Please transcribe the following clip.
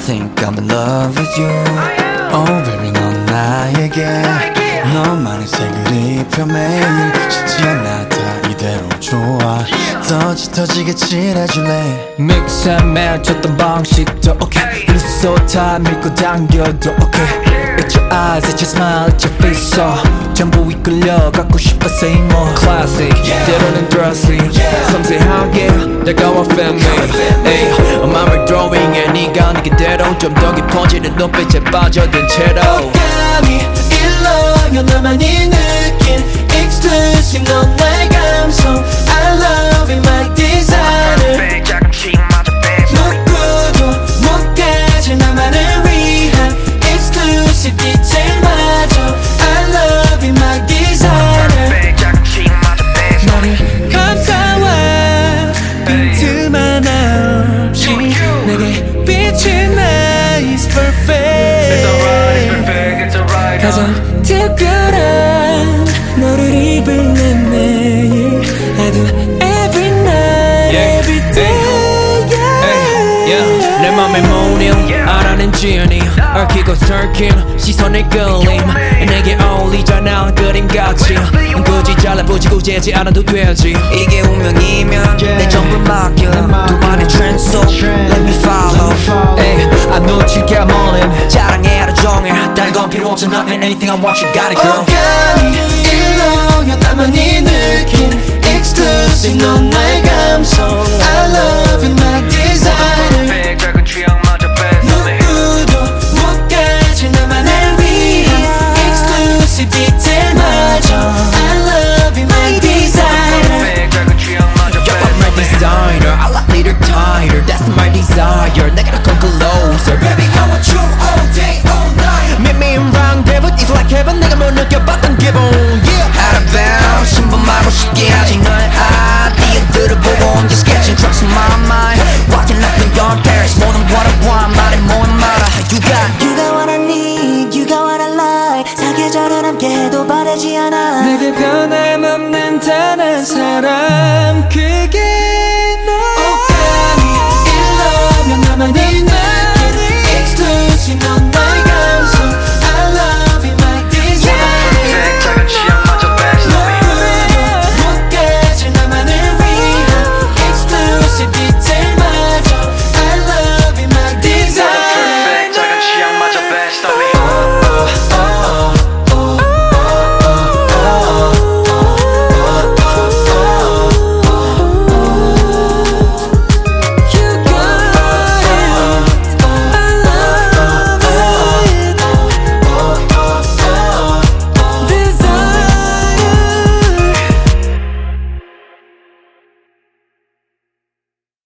think I'm in love with you. Oh baby 넌 나에게 너만의 색을 입혀 매일 쉽지 않아 다 이대로 좋아 더 짙어지게 칠해줄래 Mix and match 줬던 방식도 okay 눈소 다 밀고 당겨도 okay It's your eyes, it's your smile, it's your face so 전부 이끌려 갖고 싶어 say more Classic, 때로는 dressy 섬세하게 다가와 family 맘을 throwing에 네가 네 그대로 좀 더 깊어지는 눈빛에 빠져든 채로 감이 일렁여 너만이 느낀 Exclusive 넌 나의 감성 I love it my designer 누구도 못 가질 나만을 위한 Exclusive 디테일마저 I love it my designer 너를 감싸와 빈틈만 없이 내게 비친 나 is perfect 가장 특별한 너를 입을 내 매일 I do every night every day 내 맘의 모닝 알아낸 지연이 얽히고 설킨 시선의 끌림 내게 어울리잖아 그림같이 굳이 잘라보지 고재지 않아도 되지 이게 운명이면 내 전부를 맡겨 너만의 trend so let me follow 안 놓칠게 morning 자랑해 하루 종일 다른 건 필요 없어 Not anything I want you got it girl 감이 일렁여 나만이 느낀 Exclusive 넌 나의 감성 I love it my